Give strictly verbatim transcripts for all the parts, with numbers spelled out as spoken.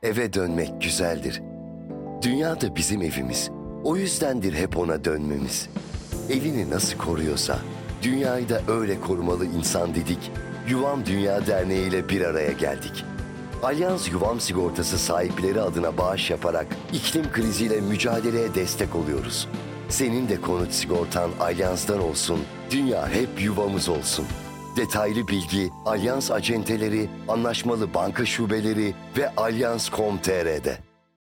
Eve dönmek güzeldir. Dünya da bizim evimiz. O yüzdendir hep ona dönmemiz. Evini nasıl koruyorsa, dünyayı da öyle korumalı insan dedik. Yuvam Dünya Derneği ile bir araya geldik. Alyans Yuvam Sigortası sahipleri adına bağış yaparak iklim kriziyle mücadeleye destek oluyoruz. Senin de konut sigortan Alyans'tan olsun, dünya hep yuvamız olsun. Detaylı bilgi Alyans acenteleri, anlaşmalı banka şubeleri ve alyans nokta com nokta tr'de.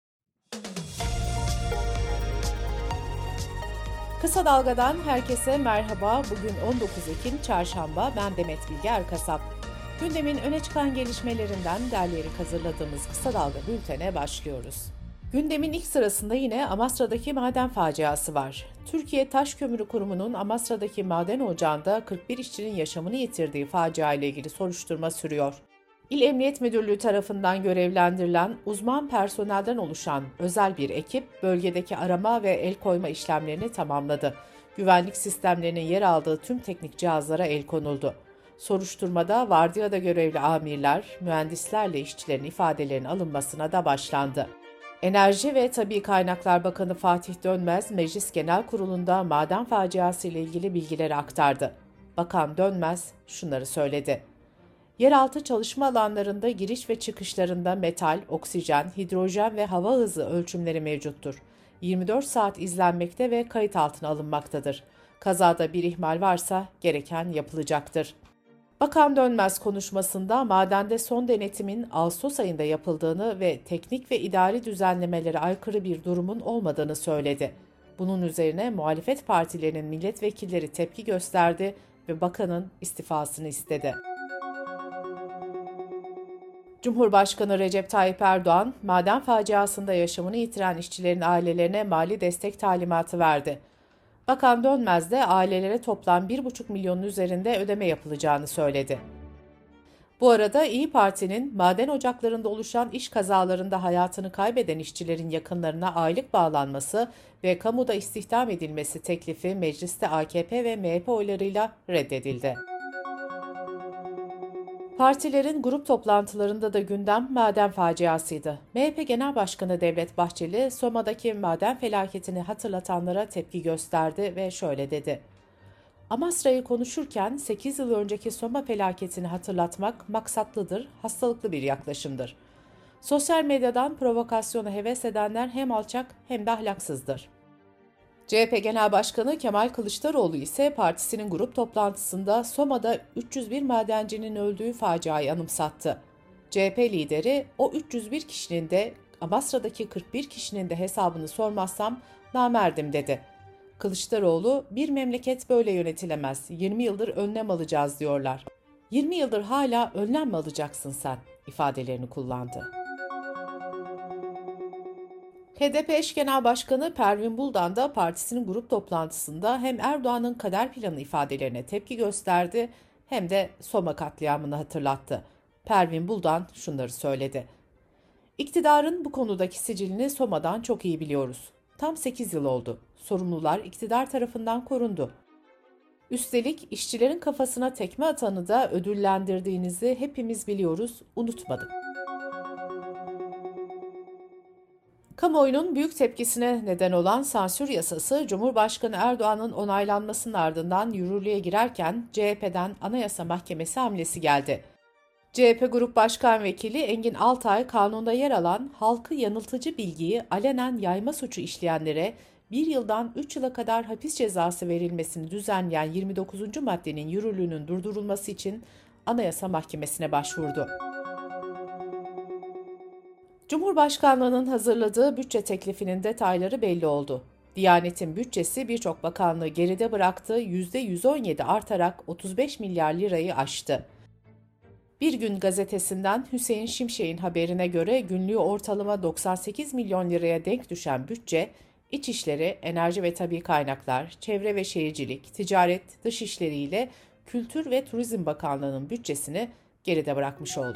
Kısa Dalga'dan herkese merhaba. Bugün on dokuz Ekim Çarşamba. Ben Demet Bilge Erkasap. Gündemin öne çıkan gelişmelerinden derleyerek hazırladığımız Kısa Dalga bültene başlıyoruz. Gündemin ilk sırasında yine Amasra'daki maden faciası var. Türkiye Taş Kömürü Kurumu'nun Amasra'daki maden ocağında kırk bir işçinin yaşamını yitirdiği facia ile ilgili soruşturma sürüyor. İl Emniyet Müdürlüğü tarafından görevlendirilen uzman personelden oluşan özel bir ekip bölgedeki arama ve el koyma işlemlerini tamamladı. Güvenlik sistemlerinin yer aldığı tüm teknik cihazlara el konuldu. Soruşturmada vardiyada görevli amirler, mühendislerle işçilerin ifadelerinin alınmasına da başlandı. Enerji ve Tabii Kaynaklar Bakanı Fatih Dönmez, Meclis Genel Kurulu'nda maden faciası ile ilgili bilgileri aktardı. Bakan Dönmez şunları söyledi. Yeraltı çalışma alanlarında giriş ve çıkışlarında metal, oksijen, hidrojen ve hava hızı ölçümleri mevcuttur. yirmi dört saat izlenmekte ve kayıt altına alınmaktadır. Kazada bir ihmal varsa gereken yapılacaktır. Bakan Dönmez konuşmasında madende son denetimin Ağustos ayında yapıldığını ve teknik ve idari düzenlemelere aykırı bir durumun olmadığını söyledi. Bunun üzerine muhalefet partilerinin milletvekilleri tepki gösterdi ve bakanın istifasını istedi. Cumhurbaşkanı Recep Tayyip Erdoğan, maden faciasında yaşamını yitiren işçilerin ailelerine mali destek talimatı verdi. Bakan Dönmez de ailelere toplam bir buçuk milyonun üzerinde ödeme yapılacağını söyledi. Bu arada İYİ Parti'nin maden ocaklarında oluşan iş kazalarında hayatını kaybeden işçilerin yakınlarına aylık bağlanması ve kamuda istihdam edilmesi teklifi mecliste A K P ve M H P oylarıyla reddedildi. Partilerin grup toplantılarında da gündem maden faciasıydı. M H P Genel Başkanı Devlet Bahçeli, Soma'daki maden felaketini hatırlatanlara tepki gösterdi ve şöyle dedi. Amasra'yı konuşurken sekiz yıl önceki Soma felaketini hatırlatmak maksatlıdır, hastalıklı bir yaklaşımdır. Sosyal medyadan provokasyona heves edenler hem alçak hem de ahlaksızdır. C H P Genel Başkanı Kemal Kılıçdaroğlu ise partisinin grup toplantısında Soma'da üç yüz bir madencinin öldüğü faciayı anımsattı. C H P lideri o üç yüz bir kişinin de Amasra'daki kırk bir kişinin de hesabını sormazsam namerdim dedi. Kılıçdaroğlu bir memleket böyle yönetilemez, yirmi yıldır önlem alacağız diyorlar. yirmi yıldır hala önlem mi alacaksın sen ifadelerini kullandı. H D P eş genel başkanı Pervin Buldan da partisinin grup toplantısında hem Erdoğan'ın kader planı ifadelerine tepki gösterdi hem de Soma katliamını hatırlattı. Pervin Buldan şunları söyledi. İktidarın bu konudaki sicilini Soma'dan çok iyi biliyoruz. Tam sekiz yıl oldu. Sorumlular iktidar tarafından korundu. Üstelik işçilerin kafasına tekme atanı da ödüllendirdiğinizi hepimiz biliyoruz, unutmadık. Kamuoyunun büyük tepkisine neden olan sansür yasası, Cumhurbaşkanı Erdoğan'ın onaylanmasının ardından yürürlüğe girerken C H P'den Anayasa Mahkemesi hamlesi geldi. C H P Grup Başkan Vekili Engin Altay, kanunda yer alan halkı yanıltıcı bilgiyi alenen yayma suçu işleyenlere bir yıldan üç yıla kadar hapis cezası verilmesini düzenleyen yirmi dokuzuncu maddenin yürürlüğünün durdurulması için Anayasa Mahkemesi'ne başvurdu. Cumhurbaşkanlığının hazırladığı bütçe teklifinin detayları belli oldu. Diyanet'in bütçesi birçok bakanlığı geride bıraktığı yüzde yüz on yedi artarak otuz beş milyar lirayı aştı. Bir Gün gazetesinden Hüseyin Şimşek'in haberine göre günlüğü ortalama doksan sekiz milyon liraya denk düşen bütçe, İçişleri, Enerji ve Tabii Kaynaklar, Çevre ve Şehircilik, Ticaret, Dışişleri ile Kültür ve Turizm Bakanlığı'nın bütçesini geride bırakmış oldu.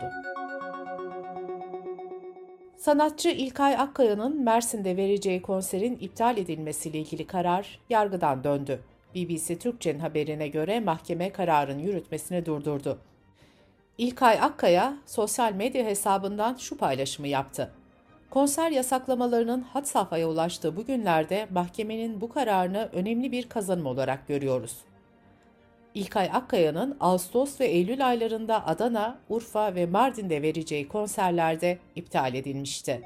Sanatçı İlkay Akkaya'nın Mersin'de vereceği konserin iptal edilmesiyle ilgili karar yargıdan döndü. B B C Türkçe'nin haberine göre mahkeme kararın yürütmesini durdurdu. İlkay Akkaya sosyal medya hesabından şu paylaşımı yaptı. Konser yasaklamalarının had safhaya ulaştığı bu günlerde mahkemenin bu kararını önemli bir kazanım olarak görüyoruz. İlkay Akkaya'nın Ağustos ve Eylül aylarında Adana, Urfa ve Mardin'de vereceği konserlerde iptal edilmişti.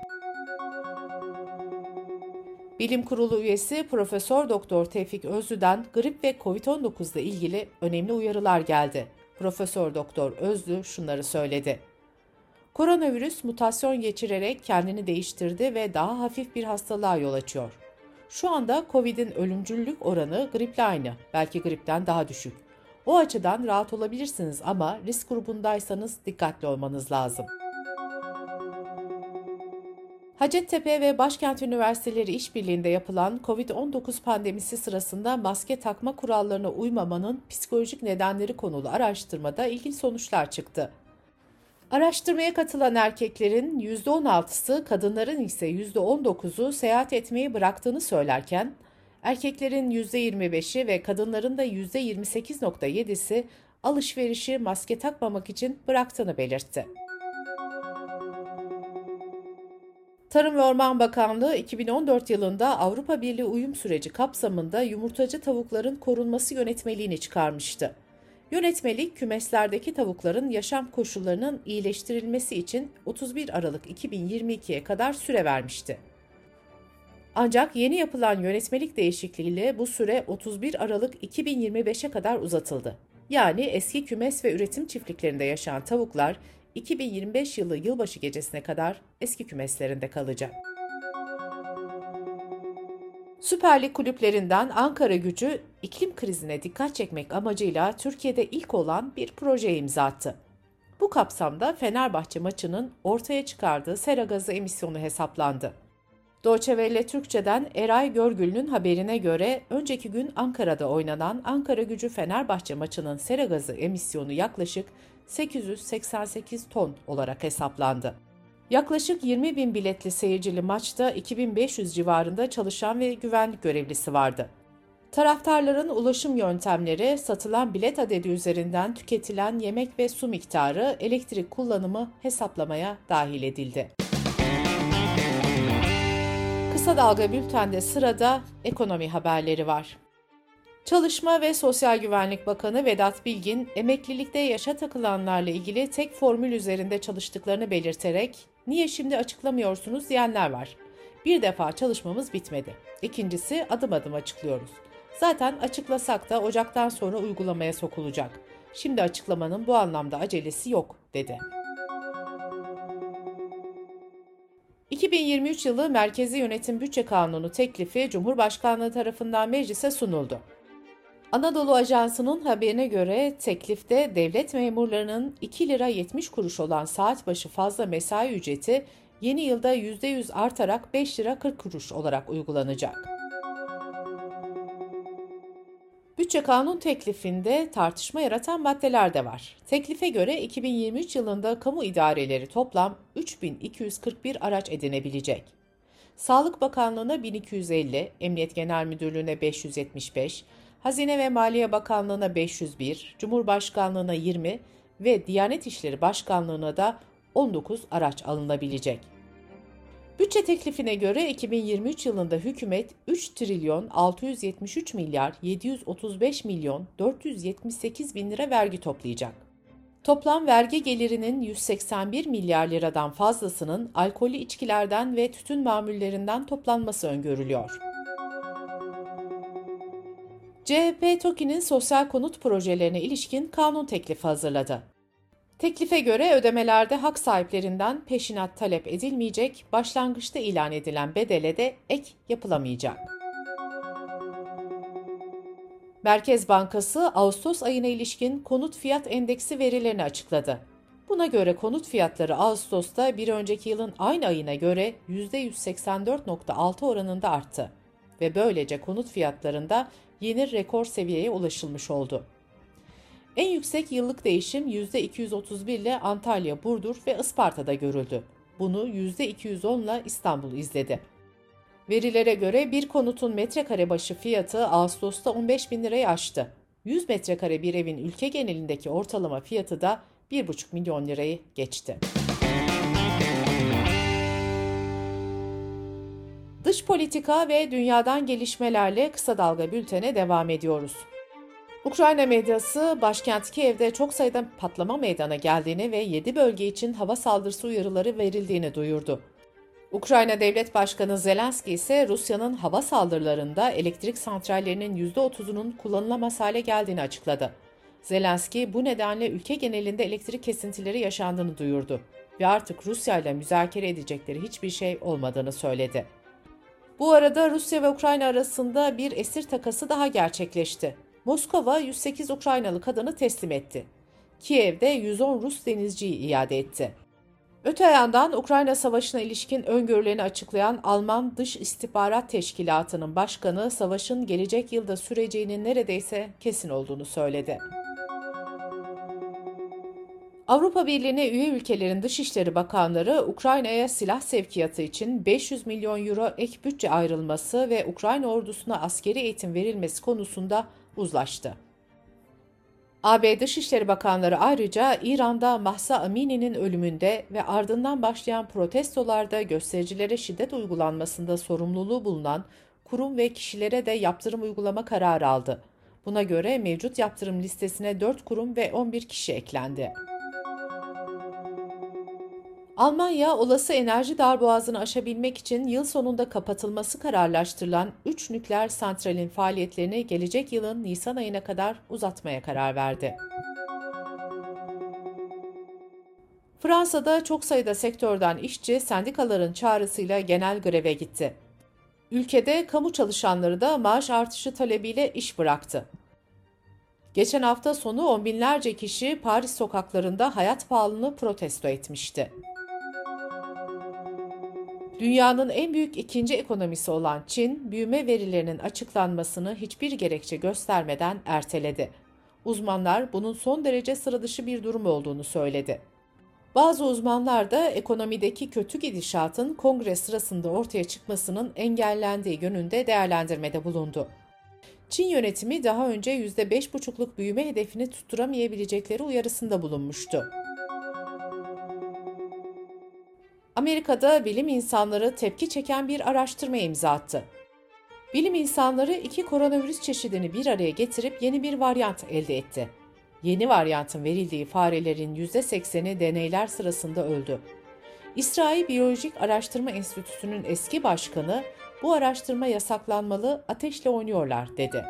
Bilim Kurulu üyesi Profesör Doktor Tevfik Özlü'den grip ve kovid on dokuz ile ilgili önemli uyarılar geldi. Profesör Doktor Özlü şunları söyledi. Koronavirüs mutasyon geçirerek kendini değiştirdi ve daha hafif bir hastalığa yol açıyor. Şu anda Covid'in ölümcüllük oranı griple aynı, belki gripten daha düşük. O açıdan rahat olabilirsiniz ama risk grubundaysanız dikkatli olmanız lazım. Hacettepe ve Başkent Üniversiteleri işbirliğinde yapılan kovid on dokuz pandemisi sırasında maske takma kurallarına uymamanın psikolojik nedenleri konulu araştırmada ilginç sonuçlar çıktı. Araştırmaya katılan erkeklerin yüzde on altısı, kadınların ise yüzde on dokuzu seyahat etmeyi bıraktığını söylerken, erkeklerin yüzde yirmi beşi ve kadınların da yüzde yirmi sekiz virgül yedisi alışverişi maske takmamak için bıraktığını belirtti. Tarım ve Orman Bakanlığı iki bin on dört yılında Avrupa Birliği uyum süreci kapsamında yumurtacı tavukların korunması yönetmeliğini çıkarmıştı. Yönetmelik, kümeslerdeki tavukların yaşam koşullarının iyileştirilmesi için otuz bir Aralık iki bin yirmi ikiye kadar süre vermişti. Ancak yeni yapılan yönetmelik değişikliğiyle bu süre otuz bir Aralık iki bin yirmi beşe kadar uzatıldı. Yani eski kümes ve üretim çiftliklerinde yaşayan tavuklar iki bin yirmi beş yılı yılbaşı gecesine kadar eski kümeslerinde kalacak. Süper Lig kulüplerinden Ankaragücü, iklim krizine dikkat çekmek amacıyla Türkiye'de ilk olan bir projeye imza attı. Bu kapsamda Fenerbahçe maçının ortaya çıkardığı sera gazı emisyonu hesaplandı. Deutsche Welle Türkçe'den Eray Görgül'ün haberine göre önceki gün Ankara'da oynanan Ankaragücü Fenerbahçe maçının sera gazı emisyonu yaklaşık sekiz yüz seksen sekiz ton olarak hesaplandı. Yaklaşık yirmi bin biletli seyircili maçta iki bin beş yüz civarında çalışan ve güvenlik görevlisi vardı. Taraftarların ulaşım yöntemleri, satılan bilet adedi üzerinden tüketilen yemek ve su miktarı, elektrik kullanımı hesaplamaya dahil edildi. Kısa Dalga Bülten'de sırada ekonomi haberleri var. Çalışma ve Sosyal Güvenlik Bakanı Vedat Bilgin, emeklilikte yaşa takılanlarla ilgili tek formül üzerinde çalıştıklarını belirterek, "Niye şimdi açıklamıyorsunuz?" diyenler var. Bir defa çalışmamız bitmedi. İkincisi, adım adım açıklıyoruz. Zaten açıklasak da Ocak'tan sonra uygulamaya sokulacak. Şimdi açıklamanın bu anlamda acelesi yok, dedi. iki bin yirmi üç yılı Merkezi Yönetim Bütçe Kanunu teklifi Cumhurbaşkanlığı tarafından meclise sunuldu. Anadolu Ajansı'nın haberine göre teklifte devlet memurlarının iki lira yetmiş kuruş olan saat başı fazla mesai ücreti yeni yılda yüzde yüz artarak beş lira kırk kuruş olarak uygulanacak. Bütçe kanun teklifinde tartışma yaratan maddeler de var. Teklife göre iki bin yirmi üç yılında kamu idareleri toplam üç bin iki yüz kırk bir araç edinebilecek. Sağlık Bakanlığı'na bin iki yüz elli, Emniyet Genel Müdürlüğü'ne beş yüz yetmiş beş, Hazine ve Maliye Bakanlığı'na beş yüz bir, Cumhurbaşkanlığı'na yirmi ve Diyanet İşleri Başkanlığı'na da on dokuz araç alınabilecek. Bütçe teklifine göre iki bin yirmi üç yılında hükümet üç trilyon altı yüz yetmiş üç milyar yedi yüz otuz beş milyon dört yüz yetmiş sekiz bin lira vergi toplayacak. Toplam vergi gelirinin yüz seksen bir milyar liradan fazlasının alkollü içkilerden ve tütün mamullerinden toplanması öngörülüyor. C H P TOKİ'nin sosyal konut projelerine ilişkin kanun teklifi hazırladı. Teklife göre ödemelerde hak sahiplerinden peşinat talep edilmeyecek, başlangıçta ilan edilen bedele de ek yapılamayacak. Merkez Bankası Ağustos ayına ilişkin konut fiyat endeksi verilerini açıkladı. Buna göre konut fiyatları Ağustos'ta bir önceki yılın aynı ayına göre yüzde yüz seksen dört virgül altı oranında arttı ve böylece konut fiyatlarında yeni rekor seviyeye ulaşılmış oldu. En yüksek yıllık değişim yüzde iki yüz otuz bir ile Antalya, Burdur ve Isparta'da görüldü. Bunu yüzde iki yüz on ile İstanbul izledi. Verilere göre bir konutun metrekare başı fiyatı Ağustos'ta on beş bin lirayı aştı. yüz metrekare bir evin ülke genelindeki ortalama fiyatı da bir buçuk milyon lirayı geçti. Dış politika ve dünyadan gelişmelerle Kısa Dalga Bülten'e devam ediyoruz. Ukrayna medyası başkent Kiev'de çok sayıda patlama meydana geldiğini ve yedi bölge için hava saldırısı uyarıları verildiğini duyurdu. Ukrayna Devlet Başkanı Zelenski ise Rusya'nın hava saldırılarında elektrik santrallerinin yüzde otuzunun kullanılamaz hale geldiğini açıkladı. Zelenski bu nedenle ülke genelinde elektrik kesintileri yaşandığını duyurdu ve artık Rusya ile müzakere edecekleri hiçbir şey olmadığını söyledi. Bu arada Rusya ve Ukrayna arasında bir esir takası daha gerçekleşti. Moskova yüz sekiz Ukraynalı kadını teslim etti. Kiev'de yüz on Rus denizciyi iade etti. Öte yandan Ukrayna Savaşı'na ilişkin öngörülerini açıklayan Alman Dış İstihbarat Teşkilatı'nın başkanı savaşın gelecek yılda süreceğinin neredeyse kesin olduğunu söyledi. Avrupa Birliği'ne üye ülkelerin Dışişleri Bakanları Ukrayna'ya silah sevkiyatı için beş yüz milyon euro ek bütçe ayrılması ve Ukrayna ordusuna askeri eğitim verilmesi konusunda uzlaştı. A B Dışişleri Bakanları ayrıca İran'da Mahsa Amini'nin ölümünde ve ardından başlayan protestolarda göstericilere şiddet uygulanmasında sorumluluğu bulunan kurum ve kişilere de yaptırım uygulama kararı aldı. Buna göre mevcut yaptırım listesine dört kurum ve on bir kişi eklendi. Almanya, olası enerji darboğazını aşabilmek için yıl sonunda kapatılması kararlaştırılan üç nükleer santralin faaliyetlerini gelecek yılın Nisan ayına kadar uzatmaya karar verdi. Fransa'da çok sayıda sektörden işçi sendikaların çağrısıyla genel greve gitti. Ülkede kamu çalışanları da maaş artışı talebiyle iş bıraktı. Geçen hafta sonu on binlerce kişi Paris sokaklarında hayat pahalılığını protesto etmişti. Dünyanın en büyük ikinci ekonomisi olan Çin, büyüme verilerinin açıklanmasını hiçbir gerekçe göstermeden erteledi. Uzmanlar bunun son derece sıradışı bir durum olduğunu söyledi. Bazı uzmanlar da ekonomideki kötü gidişatın kongre sırasında ortaya çıkmasının engellendiği yönünde değerlendirmede bulundu. Çin yönetimi daha önce yüzde beş buçukluk büyüme hedefini tutturamayabilecekleri uyarısında bulunmuştu. Amerika'da bilim insanları tepki çeken bir araştırma imza attı. Bilim insanları iki koronavirüs çeşidini bir araya getirip yeni bir varyant elde etti. Yeni varyantın verildiği farelerin yüzde sekseni deneyler sırasında öldü. İsrail Biyolojik Araştırma Enstitüsü'nün eski başkanı, "Bu araştırma yasaklanmalı, ateşle oynuyorlar," dedi.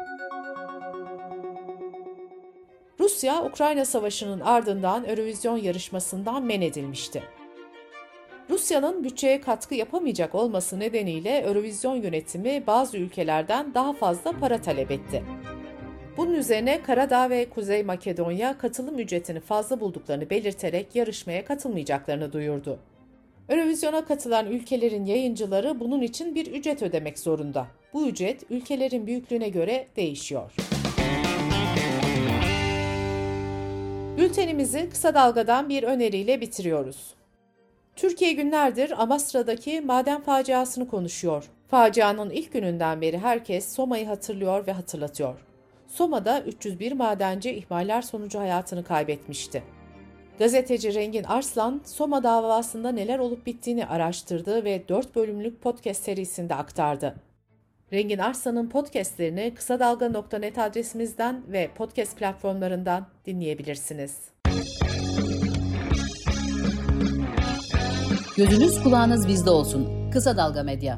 Rusya, Ukrayna Savaşı'nın ardından Eurovision yarışmasından men edilmişti. Rusya'nın bütçeye katkı yapamayacak olması nedeniyle Eurovision yönetimi bazı ülkelerden daha fazla para talep etti. Bunun üzerine Karadağ ve Kuzey Makedonya katılım ücretini fazla bulduklarını belirterek yarışmaya katılmayacaklarını duyurdu. Eurovision'a katılan ülkelerin yayıncıları bunun için bir ücret ödemek zorunda. Bu ücret ülkelerin büyüklüğüne göre değişiyor. Bültenimizi kısa dalgadan bir öneriyle bitiriyoruz. Türkiye günlerdir Amasra'daki maden faciasını konuşuyor. Facianın ilk gününden beri herkes Soma'yı hatırlıyor ve hatırlatıyor. Soma'da üç yüz bir madenci ihmaller sonucu hayatını kaybetmişti. Gazeteci Rengin Arslan, Soma davasında neler olup bittiğini araştırdı ve dört bölümlük podcast serisinde aktardı. Rengin Arslan'ın podcastlerini kısa dalga nokta net adresimizden ve podcast platformlarından dinleyebilirsiniz. Gözünüz kulağınız bizde olsun. Kısa Dalga Medya.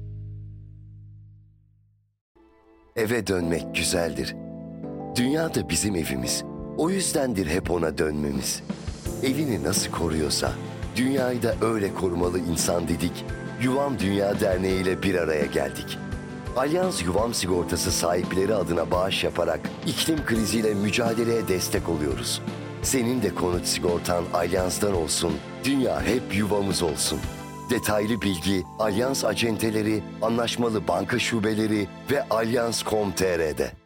Eve dönmek güzeldir. Dünya da bizim evimiz. O yüzdendir hep ona dönmemiz. Evini nasıl koruyorsa, dünyayı da öyle korumalı insan dedik. Yuvam Dünya Derneği ile bir araya geldik. Alyans Yuvam Sigortası sahipleri adına bağış yaparak iklim kriziyle mücadeleye destek oluyoruz. Senin de konut sigortan Alyans'tan olsun, dünya hep yuvamız olsun. Detaylı bilgi Alyans acenteleri, anlaşmalı banka şubeleri ve alyans nokta com nokta tr'de.